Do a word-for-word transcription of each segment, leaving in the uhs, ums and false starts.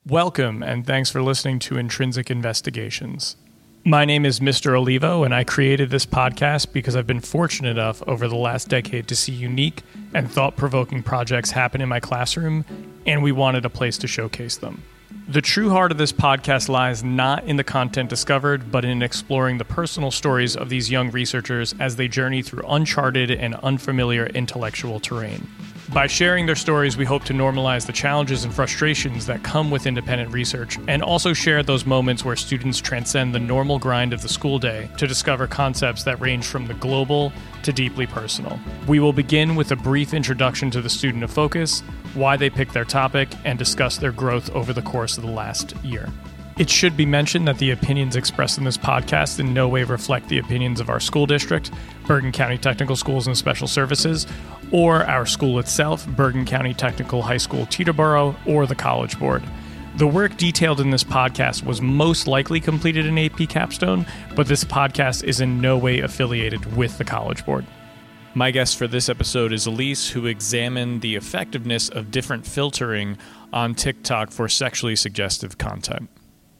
Welcome, and thanks for listening to Intrinsic Investigations. My name is Mister Olivo, and I created this podcast because I've been fortunate enough over the last decade to see unique and thought-provoking projects happen in my classroom, and we wanted a place to showcase them. The true heart of this podcast lies not in the content discovered, but in exploring the personal stories of these young researchers as they journey through uncharted and unfamiliar intellectual terrain. By sharing their stories, we hope to normalize the challenges and frustrations that come with independent research, and also share those moments where students transcend the normal grind of the school day to discover concepts that range from the global to deeply personal. We will begin with a brief introduction to the student of focus, why they picked their topic, and discuss their growth over the course of the last year. It should be mentioned that the opinions expressed in this podcast in no way reflect the opinions of our school district, Bergen County Technical Schools and Special Services, or our school itself, Bergen County Technical High School, Teterboro, or the College Board. The work detailed in this podcast was most likely completed in A P Capstone, but this podcast is in no way affiliated with the College Board. My guest for this episode is Elise, who examined the effectiveness of different filtering on TikTok for sexually suggestive content.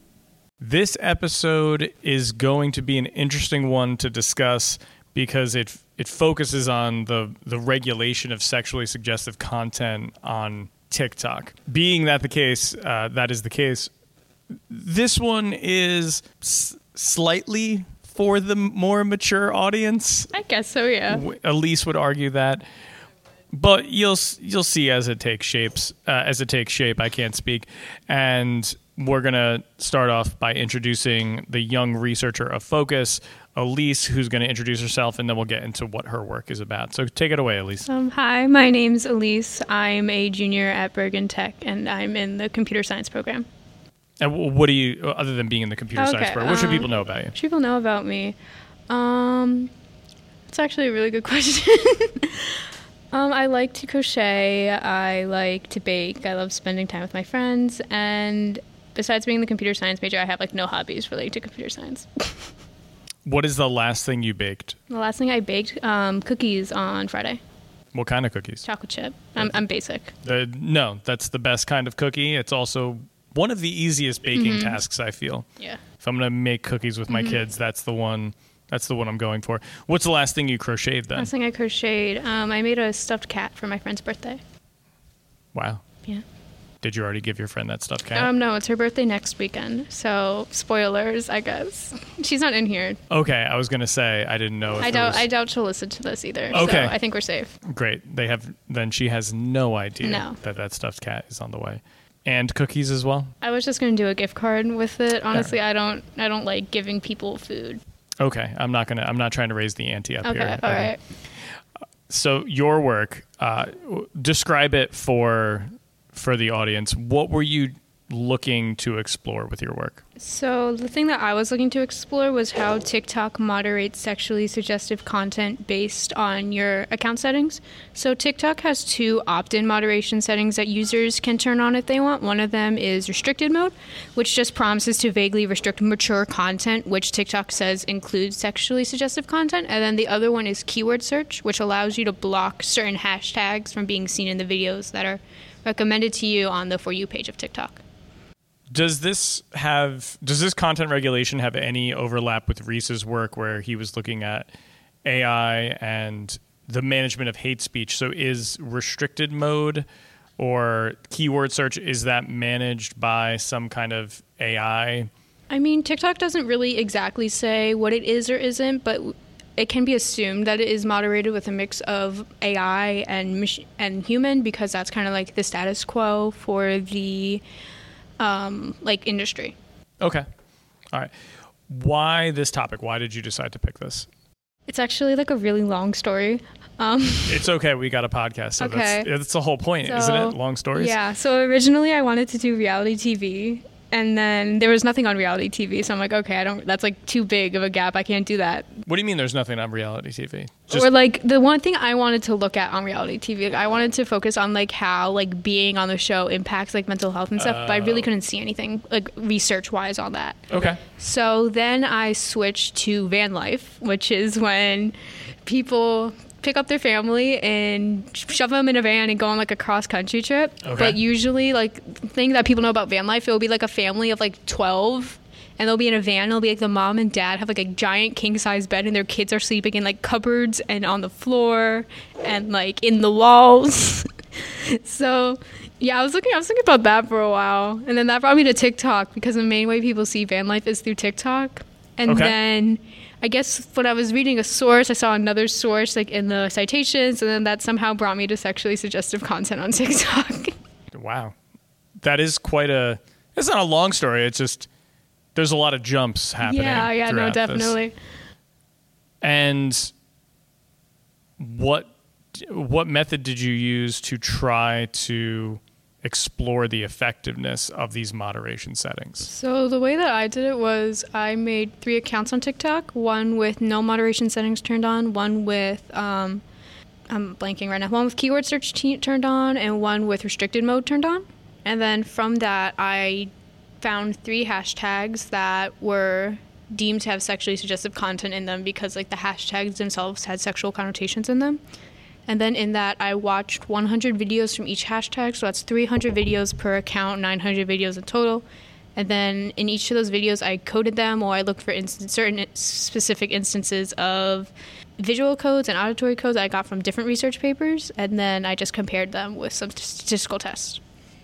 This episode is going to be an interesting one to discuss because it it focuses on the, the regulation of sexually suggestive content on TikTok. Being that the case, uh, that is the case, this one is s- slightly for the more mature audience. I guess so, yeah. Elise would argue that. But you'll you'll see as it takes shapes, uh, as it takes shape. I can't speak, and we're gonna start off by introducing the young researcher of focus, Elise, who's gonna introduce herself, and then we'll get into what her work is about. So take it away, Elise. Um, hi, my name's Elise. I'm a junior at Bergen Tech, and I'm in the computer science program. And what do you, other than being in the computer okay, science program, what should um, people know about you? What should people know about me? Um, it's actually a really good question. Um, I like to crochet, I like to bake, I love spending time with my friends, and besides being the computer science major, I have like no hobbies related to computer science. What is the last thing you baked? The last thing I baked, um, cookies on Friday. What kind of cookies? Chocolate chip. I'm, I'm basic. The, no, that's the best kind of cookie. It's also one of the easiest baking Mm-hmm. tasks, I feel. Yeah. If I'm going to make cookies with my Mm-hmm. kids, that's the one... That's the one I'm going for. What's the last thing you crocheted then? Last thing I crocheted, um, I made a stuffed cat for my friend's birthday. Wow. Yeah. Did you already give your friend that stuffed cat? Um, no, it's her birthday next weekend. So spoilers, I guess. She's not in here. Okay, I was gonna say I didn't know. If I there doubt. was... I doubt she'll listen to this either. Okay. So I think we're safe. Great. They have. Then she has no idea No. that that stuffed cat is on the way, and cookies as well. I was just gonna do a gift card with it. Honestly, I don't. I don't like giving people food. Okay, I'm not gonna. I'm not trying to raise the ante up Okay. here. All right. So your work, uh, describe it for for the audience. What were you looking to explore with your work? So the thing that I was looking to explore was how TikTok moderates sexually suggestive content based on your account settings. So TikTok has two opt-in moderation settings that users can turn on if they want. One of them is restricted mode, which just promises to vaguely restrict mature content, which TikTok says includes sexually suggestive content. And then the other one is keyword search, which allows you to block certain hashtags from being seen in the videos that are recommended to you on the For You page of TikTok. Does this have does this content regulation have any overlap with Reese's work where he was looking at A I and the management of hate speech? So is restricted mode or keyword search, is that managed by some kind of A I? I mean, TikTok doesn't really exactly say what it is or isn't, but it can be assumed that it is moderated with a mix of A I and mach- and human, because that's kind of like the status quo for the Um, like industry. Okay. All right. Why this topic? Why did you decide to pick this? It's actually like a really long story. Um, It's okay. We got a podcast. So Okay. that's, that's the whole point, So, isn't it? Long stories? yeah. So originally I wanted to do reality T V, and then there was nothing on reality T V. So I'm like, okay, I don't, that's like too big of a gap. I can't do that. What do you mean there's nothing on reality T V? Just, Or like the one thing I wanted to look at on reality T V, like, I wanted to focus on like how like being on the show impacts like mental health and stuff, but I really couldn't see anything like research wise on that. okay. So then I switched to van life, which is when people pick up their family and shove them in a van and go on like a cross country trip. Okay. But usually, like, thing that people know about van life, it will be like a family of like twelve, and they'll be in a van. It'll be like the mom and dad have like a giant king size bed, and their kids are sleeping in like cupboards and on the floor and like in the walls. So yeah, I was looking I was thinking about that for a while, and then that brought me to TikTok, because the main way people see van life is through TikTok. And Okay. then I guess when I was reading a source, I saw another source like in the citations, and then that somehow brought me to sexually suggestive content on TikTok. Wow. That is quite a, it's not a long story. It's just, there's a lot of jumps happening. yeah, yeah, no, throughout this. definitely. And what what method did you use to try to explore the effectiveness of these moderation settings? So the way that I did it was I made three accounts on TikTok, one with no moderation settings turned on, one with, um, I'm blanking right now, one with keyword search t- turned on, and one with restricted mode turned on. And then from that, I found three hashtags that were deemed to have sexually suggestive content in them, because like the hashtags themselves had sexual connotations in them. And then in that, I watched one hundred videos from each hashtag. So that's three hundred videos per account, nine hundred videos in total. And then in each of those videos, I coded them, or I looked for inst- certain specific instances of visual codes and auditory codes I got from different research papers. And then I just compared them with some statistical tests.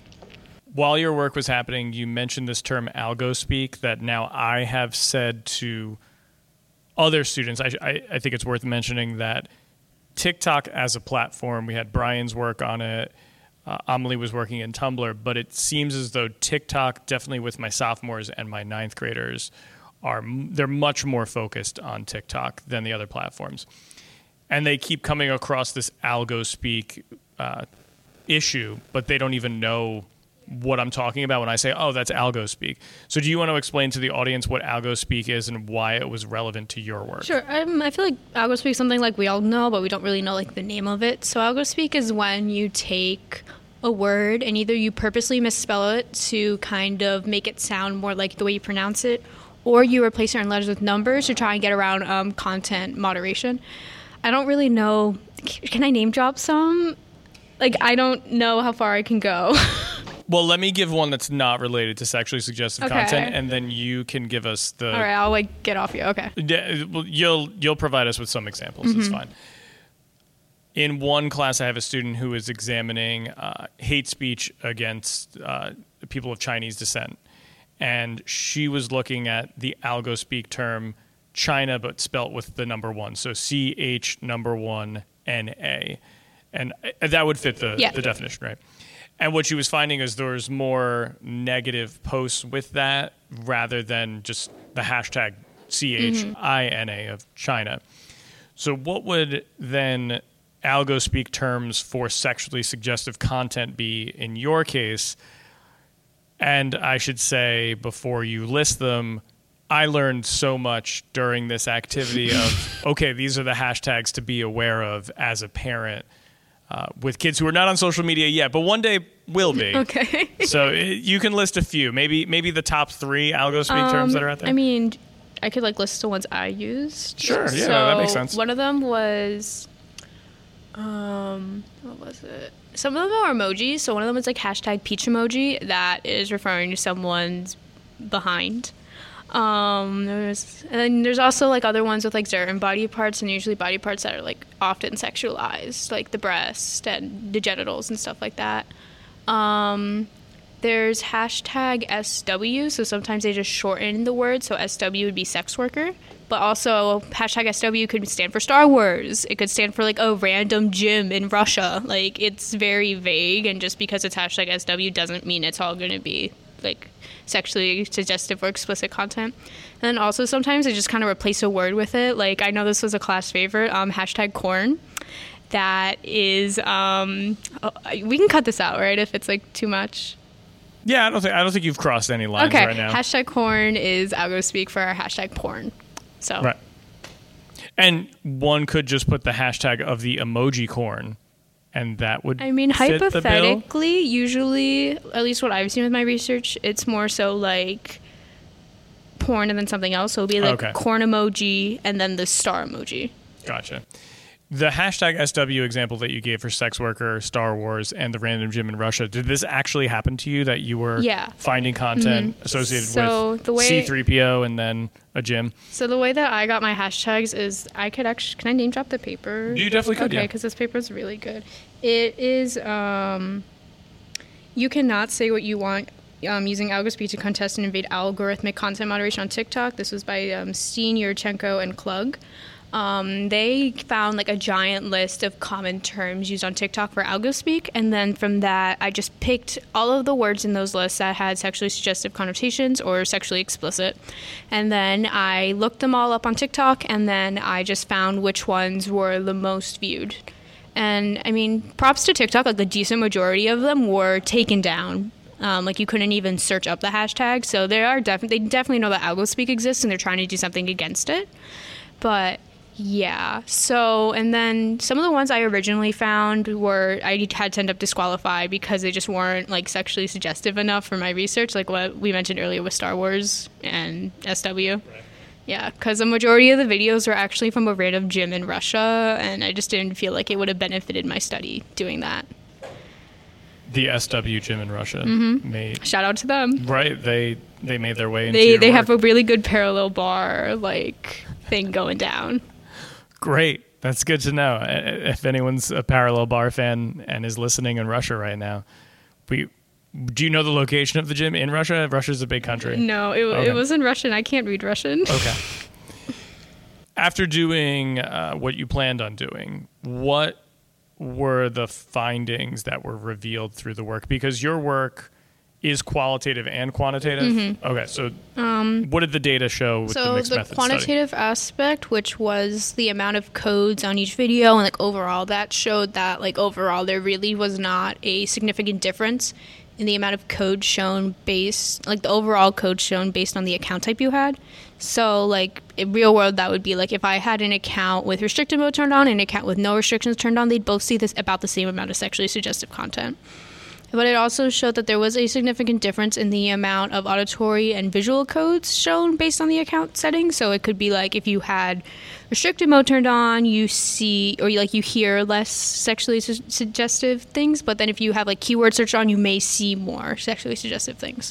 While your work was happening, you mentioned this term algospeak that now I have said to other students. I, I, I think it's worth mentioning that TikTok as a platform, we had Brian's work on it. Uh, Amelie was working in Tumblr, but it seems as though TikTok, definitely with my sophomores and my ninth graders, are they're much more focused on TikTok than the other platforms. And they keep coming across this algospeak uh, issue, but they don't even know what I'm talking about when I say, oh, that's algospeak. So do you want to explain to the audience what algospeak is and why it was relevant to your work? Sure. Um, I feel like algospeak is something like we all know, but we don't really know like the name of it. So algospeak is when you take a word and either you purposely misspell it to kind of make it sound more like the way you pronounce it, or you replace certain letters with numbers to try and get around um, content moderation. I don't really know. Can I name drop some? Like, I don't know how far I can go. Well, let me give one that's not related to sexually suggestive Okay. content, and then you can give us the. All right, I'll like get off you. Okay. Yeah, well, you'll you'll provide us with some examples. It's fine. In one class, I have a student who is examining uh, hate speech against uh, people of Chinese descent, and she was looking at the algospeak term China, but spelt with the number one, so C H number one N A, and uh, that would fit the Yeah. the definition, right? And what she was finding is there was more negative posts with that rather than just the hashtag C H I N A of China. So what would then algospeak terms for sexually suggestive content be in your case? And I should say, before you list them, I learned so much during this activity of, okay, these are the hashtags to be aware of as a parent. Uh, with kids who are not on social media yet, but one day will be. Okay. So it, you can list a few, maybe maybe the top three algospeak terms that are out there. I mean, I could like list the ones I used. Sure, yeah, so that makes sense. One of them was, um, what was it? Some of them are emojis. So one of them is like hashtag peach emoji that is referring to someone's behind. Um, there's and then there's also like other ones with like certain body parts, and usually body parts that are like often sexualized, like the breast and the genitals and stuff like that. Um, there's hashtag S W, so sometimes they just shorten the word, so S W would be sex worker, but also hashtag S W could stand for Star Wars. It could stand for like a random gym in Russia. Like, it's very vague, and just because it's hashtag S W doesn't mean it's all going to be like sexually suggestive or explicit content. And then also sometimes they just kind of replace a word with it. Like, I know this was a class favorite, um, hashtag corn. That is, um, oh, we can cut this out, right? If it's like too much. Yeah, I don't think I don't think you've crossed any lines Okay, right now. hashtag corn is algospeak for our hashtag porn. So Right. And one could just put the hashtag of the emoji corn, and that would I mean, fit the bill. hypothetically, usually, at least what I've seen with my research, it's more so like porn and then something else. So it'll be like Okay. corn emoji and then the star emoji. Gotcha. The hashtag S W example that you gave for sex worker, Star Wars, and the random gym in Russia, did this actually happen to you, that you were yeah. finding content mm-hmm. associated so with the way, C three P O and then a gym? So the way that I got my hashtags is I could actually, can I name drop the paper? You definitely could, okay, yeah. because this paper is really good. It is, um, you cannot say what you want um, using AlgoSpeed to contest and invade algorithmic content moderation on TikTok. This was by um, Steen, Yurchenko, and Klug. Um, they found like a giant list of common terms used on TikTok for AlgoSpeak, and then from that, I just picked all of the words in those lists that had sexually suggestive connotations or sexually explicit, and then I looked them all up on TikTok, and then I just found which ones were the most viewed. And I mean, props to TikTok, like the decent majority of them were taken down. Um, like you couldn't even search up the hashtag, so they are definitely they definitely know that AlgoSpeak exists, and they're trying to do something against it, but. Yeah. So, and then some of the ones I originally found were, I had to end up disqualified because they just weren't like sexually suggestive enough for my research, like what we mentioned earlier with Star Wars and S W. Right. Yeah, because the majority of the videos were actually from a random gym in Russia, and I just didn't feel like it would have benefited my study doing that. The S W gym in Russia mm-hmm. made... Shout out to them. Right. They they made their way into They, your they work. have a really good parallel bar, like, thing going down. Great. That's good to know. If anyone's a parallel bar fan and is listening in Russia right now, we do you know the location of the gym in Russia? Russia's a big country. No, it, okay. it was in Russian. I can't read Russian. Okay. After doing uh, what you planned on doing, what were the findings that were revealed through the work? Because your work is qualitative and quantitative. Mm-hmm. Okay, so um, what did the data show with so the mixed the method quantitative study? aspect, which was the amount of codes on each video, and like overall, that showed that like overall there really was not a significant difference in the amount of code shown based, like the overall code shown based on the account type you had. So like in real world, that would be like if I had an account with restricted mode turned on and an account with no restrictions turned on, they'd both see this about the same amount of sexually suggestive content. But it also showed that there was a significant difference in the amount of auditory and visual codes shown based on the account settings. So it could be like if you had restricted mode turned on, you see, or you, like you hear less sexually su- suggestive things. But then if you have like keyword search on, you may see more sexually suggestive things.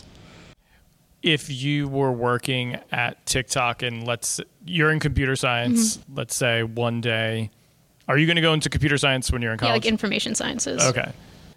If you were working at TikTok and let's, you're in computer science, mm-hmm. let's say one day, are you going to go into computer science when you're in college? Yeah, like information sciences. Okay.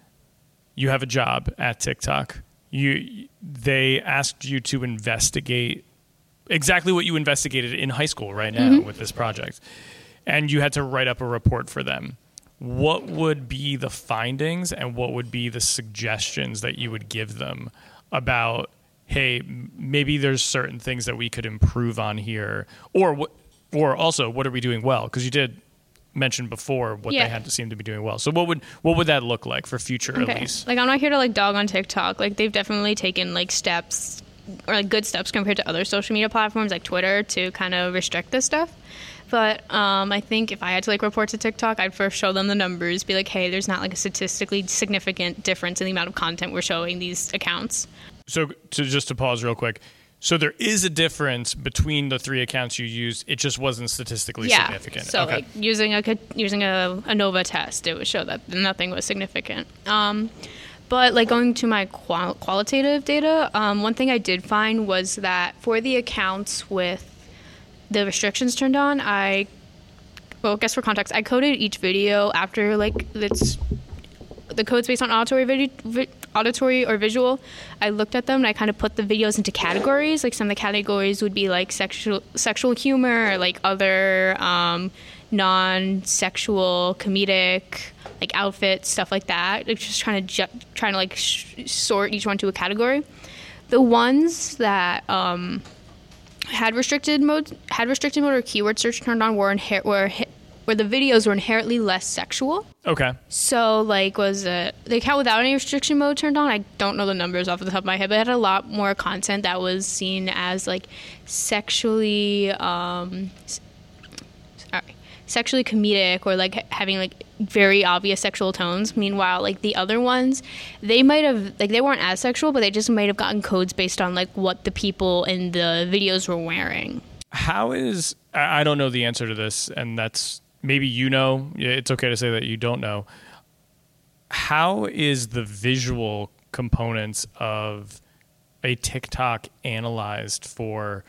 You have a job at TikTok. You they asked you to investigate exactly what you investigated in high school right now mm-hmm. with this project. And you had to write up a report for them. What would be the findings and what would be the suggestions that you would give them about, hey, maybe there's certain things that we could improve on here, or what, or also what are we doing well? Because you did mentioned before what yeah. they had to seem to be doing well. So what would what would that look like for future okay. at least? Like I'm not here to like dog on TikTok. Like they've definitely taken like steps or like good steps compared to other social media platforms like Twitter to kind of restrict this stuff. But um, I think if I had to like report to TikTok, I'd first show them the numbers, be like, hey, there's not like a statistically significant difference in the amount of content we're showing these accounts. So to just to pause real quick. So there is a difference between the three accounts you used. It just wasn't statistically yeah. significant. So okay. like using a using a, a Nova test, it would show that nothing was significant. Um, but like going to my qual- qualitative data, um, one thing I did find was that for the accounts with the restrictions turned on, I, well, I guess for context, I coded each video after like it's the codes based on auditory video. Vi- auditory or visual. I looked at them and I kind of put the videos into categories. Like some of the categories would be like sexual sexual humor or like other um, non-sexual comedic like outfits, stuff like that. Like just trying to ju- trying to like sh- sort each one to a category. The ones that um, had restricted mode had restricted mode or keyword search turned on were inher- were hit where the videos were inherently less sexual. Okay. So, like, was it the account without any restriction mode turned on? I don't know the numbers off the top of my head, but it had a lot more content that was seen as, like, sexually, um, sorry, sexually comedic or, like, having, like, very obvious sexual tones. Meanwhile, like, the other ones, they might have, like, they weren't as sexual, but they just might have gotten codes based on, like, what the people in the videos were wearing. How is, I don't know the answer to this, and that's maybe you know, it's okay to say that you don't know. How is the visual components of a TikTok analyzed for,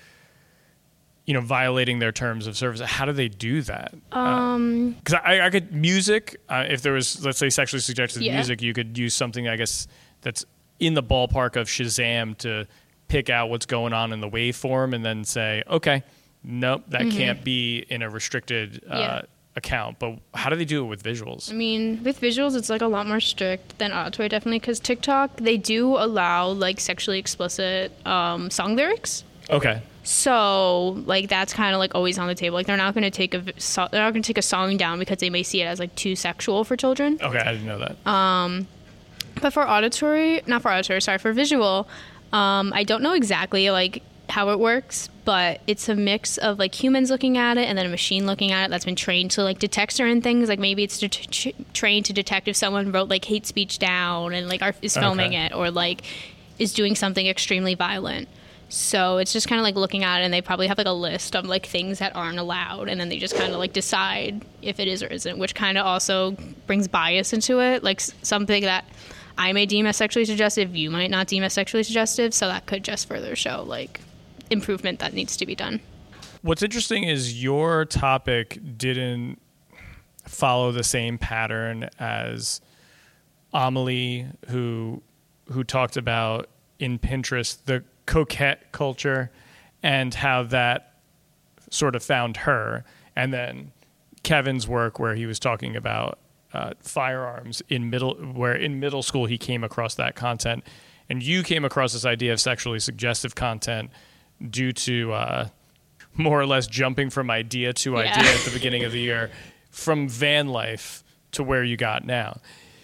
you know, violating their terms of service? How do they do that? Um, Because uh, I, I could music. Uh, if there was, let's say, sexually suggestive yeah. music, you could use something, I guess, that's in the ballpark of Shazam to pick out what's going on in the waveform, and then say, okay, nope, that mm-hmm. can't be in a restricted uh, yeah. account. But how do they do it with visuals? I mean, with visuals, it's like a lot more strict than auditory, definitely, because TikTok, they do allow like sexually explicit um, song lyrics. Okay. So, like, that's kind of, like, always on the table. Like, they're not going to take a so- they're not going to take a song down because they may see it as, like, too sexual for children. Okay, I didn't know that. Um, but for auditory, not for auditory, sorry, for visual, um, I don't know exactly, like, how it works, but it's a mix of, like, humans looking at it and then a machine looking at it that's been trained to, like, detect certain things. Like, maybe it's det- t- trained to detect if someone wrote, like, hate speech down and, like, are, is filming okay. it, or, like, is doing something extremely violent. So it's just kind of like looking at it, and they probably have like a list of like things that aren't allowed, and then they just kind of like decide if it is or isn't, which kind of also brings bias into it. Like something that I may deem as sexually suggestive, you might not deem as sexually suggestive, so that could just further show like improvement that needs to be done. What's interesting is your topic didn't follow the same pattern as Amelie, who who talked about in Pinterest the coquette culture and how that sort of found her, and then Kevin's work where he was talking about uh, firearms in middle where in middle school he came across that content, and you came across this idea of sexually suggestive content due to uh, more or less jumping from idea to yeah. idea at the beginning of the year, from van life to where you got now.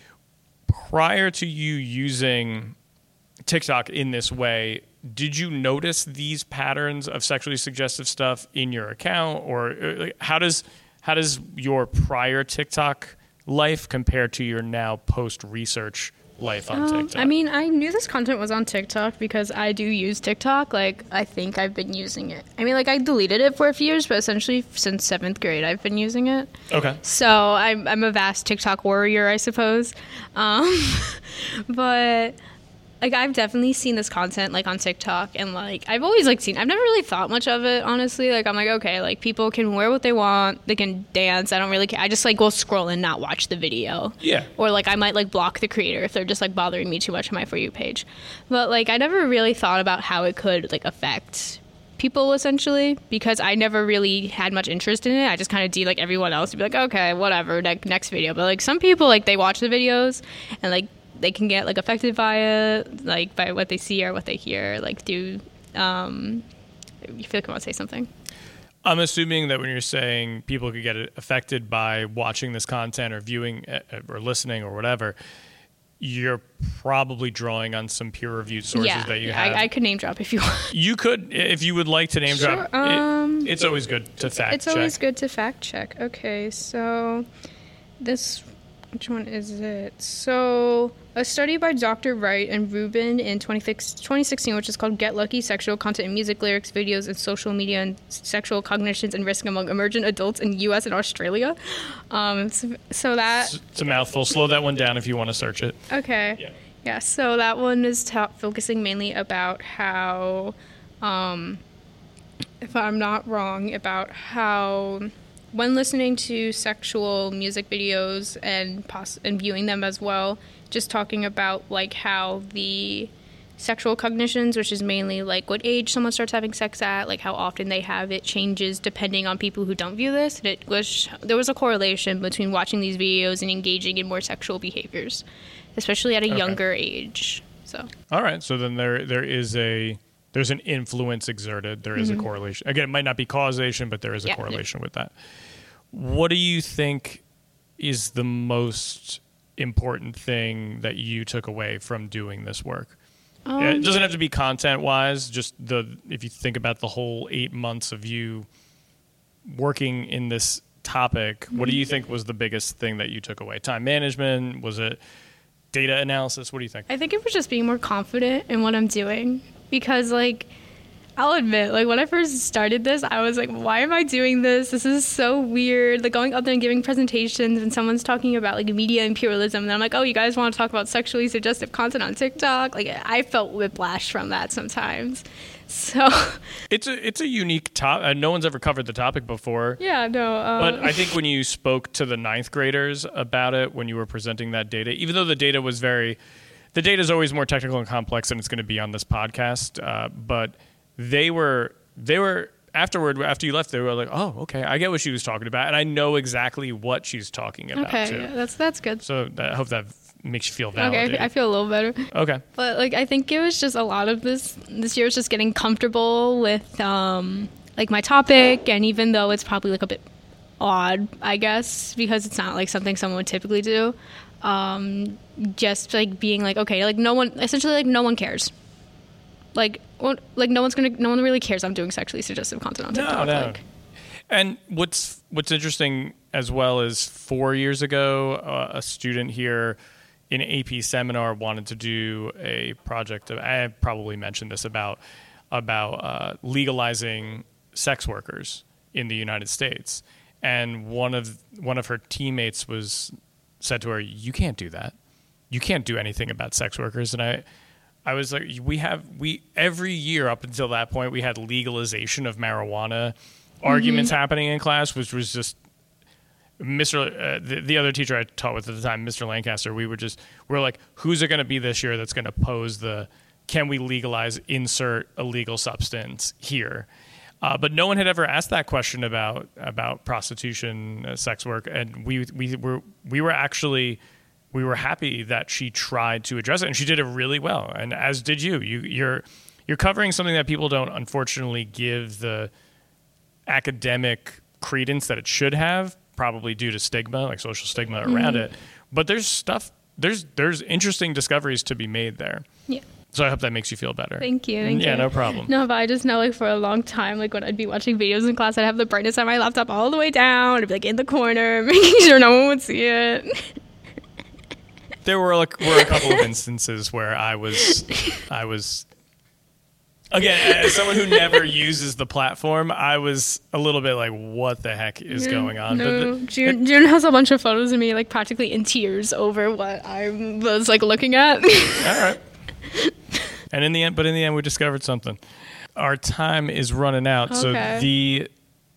Prior to you using TikTok in this way, did you notice these patterns of sexually suggestive stuff in your account, or like, how does how does your prior TikTok life compare to your now post research life on um, TikTok? I mean, I knew this content was on TikTok because I do use TikTok. Like, I think I've been using it. I mean, like, I deleted it for a few years, but essentially since seventh grade, I've been using it. Okay. So I'm I'm a vast TikTok warrior, I suppose. Um, but like, I've definitely seen this content, like, on TikTok, and, like, I've always, like, seen, I've never really thought much of it, honestly. Like, I'm like, okay, like, people can wear what they want, they can dance, I don't really care. I just, like, go scroll and not watch the video. Yeah. Or, like, I might, like, block the creator if they're just, like, bothering me too much on my For You page. But, like, I never really thought about how it could, like, affect people, essentially, because I never really had much interest in it. I just kind of did, like, everyone else to be like, okay, whatever, like, next video. But, like, some people, like, they watch the videos and, like, they can get like affected by it, like by what they see or what they hear, like do um you feel like I want to say something? I'm assuming that when you're saying people could get affected by watching this content or viewing or listening or whatever, you're probably drawing on some peer-reviewed sources yeah, that you yeah, have. I, I could name drop if you want. You could, if you would like to name sure, drop. Um, it, it's always good to fact it's check. It's always good to fact check. Okay, so this, which one is it? So a study by Doctor Wright and Rubin in twenty sixteen, which is called Get Lucky, Sexual Content in Music, Lyrics, Videos, and Social Media and Sexual Cognitions and Risk Among Emergent Adults in U S and Australia. Um, so, so that... It's a mouthful. Slow that one down if you want to search it. Okay. Yeah, yeah so that one is ta- focusing mainly about how, um, if I'm not wrong, about how... when listening to sexual music videos and poss- and viewing them as well, just talking about like how the sexual cognitions, which is mainly like what age someone starts having sex at, like how often they have it, changes depending on people who don't view this. And it was there was a correlation between watching these videos and engaging in more sexual behaviors, especially at a okay. younger age. So all right, so then there there is a there's an influence exerted. There is mm-hmm. a correlation. Again, it might not be causation, but there is a yeah, correlation yeah. with that. What do you think is the most important thing that you took away from doing this work? Um, it doesn't have to be content-wise, just the if you think about the whole eight months of you working in this topic, what do you think was the biggest thing that you took away? Time management? Was it data analysis? What do you think? I think it was just being more confident in what I'm doing, because, like, I'll admit, like when I first started this, I was like, why am I doing this? This is so weird. Like going up there and giving presentations and someone's talking about like media imperialism. And I'm like, oh, you guys want to talk about sexually suggestive content on TikTok? Like I felt whiplash from that sometimes. So it's a it's a unique topic. Uh, no one's ever covered the topic before. Yeah, no. Um, but I think when you spoke to the ninth graders about it, when you were presenting that data, even though the data was very, the data is always more technical and complex than it's going to be on this podcast. Uh, but they were they were afterward after you left, they were like, oh, okay, I get what she was talking about, and I know exactly what she's talking about. Okay, too. Yeah, that's that's good. So I hope that makes you feel validated. Okay, I feel a little better. Okay. But like I think it was just a lot of this this year was just getting comfortable with um like my topic, and even though it's probably like a bit odd, I guess, because it's not like something someone would typically do, um just like being like, okay, like no one essentially like no one cares. Like well, like no one's going to no one really cares I'm doing sexually suggestive content on TikTok. No, no. Like, and what's what's interesting as well is four years ago, uh, a student here in A P seminar wanted to do a project. Of, I probably mentioned this about about uh, legalizing sex workers in the United States, and one of one of her teammates was said to her, "You can't do that. You can't do anything about sex workers." And I, I was like, "We have we every year up until that point we had legalization of marijuana mm-hmm. arguments happening in class, which was just." Mister Uh, the, the other teacher I taught with at the time, Mister Lancaster, we were just, we we're like, who's it going to be this year that's going to pose the, can we legalize, insert a legal substance here? Uh, but no one had ever asked that question about about prostitution, uh, sex work, and we we were we were actually we were happy that she tried to address it, and she did it really well, and as did you. You you're you're covering something that people don't unfortunately give the academic credence that it should have. Probably due to stigma, like social stigma around mm-hmm. it. But there's stuff, there's there's interesting discoveries to be made there. Yeah. So I hope that makes you feel better. Thank you. Thank yeah, you. no problem. No, but I just know like for a long time, like when I'd be watching videos in class, I'd have the brightness on my laptop all the way down. I'd be like in the corner, making sure no one would see it. There were like were a couple of instances where I was, I was. Again, as someone who never uses the platform, I was a little bit like, what the heck is yeah, going on? No. But the, June, June has a bunch of photos of me like practically in tears over what I was like looking at. All right. And in the end, but in the end, we discovered something. Our time is running out. Okay. So the,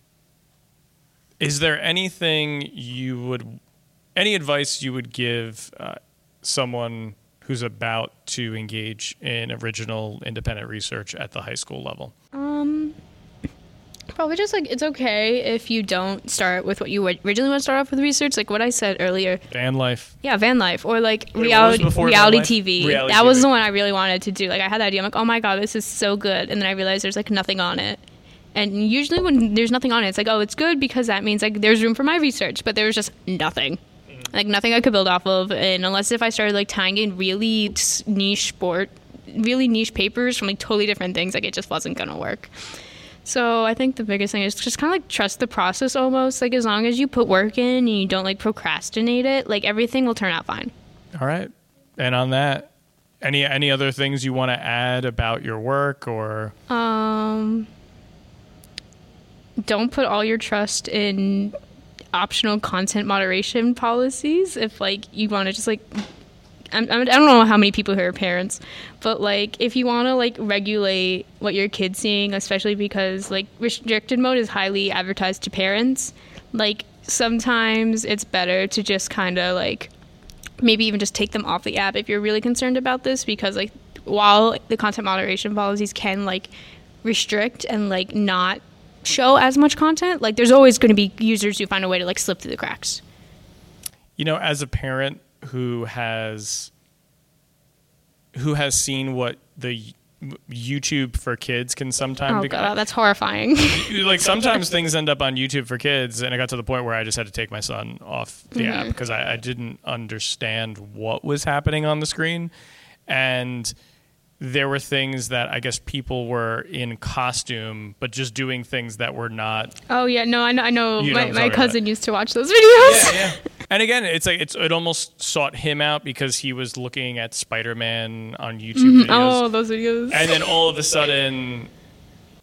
is there anything you would, any advice you would give uh, someone who's about to engage in original independent research at the high school level? Um, probably just like it's okay if you don't start with what you originally want to start off with research, like what I said earlier. Van life. Yeah, van life, or like Wait, reality reality T V. Reality that T V. was the one I really wanted to do. Like I had that idea, I'm like, oh my god, this is so good, and then I realized there's like nothing on it. And usually when there's nothing on it, it's like, oh, it's good because that means like there's room for my research, but there was just nothing. Like nothing I could build off of, and unless if I started like tying in really niche sport, really niche papers from like totally different things, like it just wasn't gonna work. So I think the biggest thing is just kind of like trust the process almost. Like as long as you put work in and you don't like procrastinate it, like everything will turn out fine. All right. And on that, any any other things you want to add about your work or? Um, don't put all your trust in optional content moderation policies. If like you want to just like I'm, I don't know how many people here are parents, but like if you want to like regulate what your kid's seeing, especially because like restricted mode is highly advertised to parents, like sometimes it's better to just kind of like maybe even just take them off the app if you're really concerned about this, because like while the content moderation policies can like restrict and like not show as much content, like there's always going to be users who find a way to like slip through the cracks. You know, as a parent who has who has seen what the YouTube for kids can sometimes oh become. God, that's horrifying. Like sometimes things end up on YouTube for kids, and it got to the point where I just had to take my son off the mm-hmm. app because I, I didn't understand what was happening on the screen. And there were things that I guess people were in costume, but just doing things that were not. Oh yeah, no, I know. I know. You my know my cousin about. used to watch those videos. Yeah, yeah. And again, it's like it's it almost sought him out because he was looking at Spider-Man on YouTube Mm-hmm. videos. Oh, those videos. And then all of a sudden,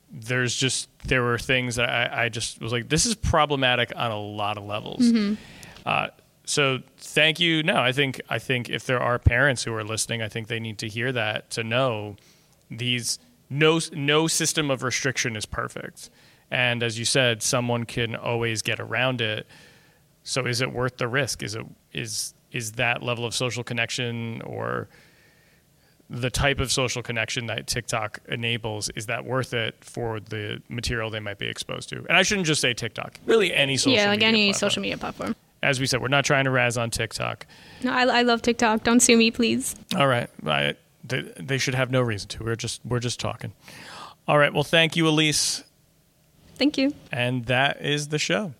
there's just, there were things that I, I just was like, this is problematic on a lot of levels. Mm-hmm. Uh, so thank you. No, I think, I think if there are parents who are listening, I think they need to hear that, to know these, no, no system of restriction is perfect. And as you said, someone can always get around it. So is it worth the risk? Is it, is, is that level of social connection, or the type of social connection that TikTok enables, is that worth it for the material they might be exposed to? And I shouldn't just say TikTok, really any social media Yeah, like any platform. social media platform. As we said, we're not trying to razz on TikTok. No, I, I love TikTok. Don't sue me, please. All right. I, they, they should have no reason to. We're just, we're just talking. All right. Well, thank you, Elise. Thank you. And that is the show.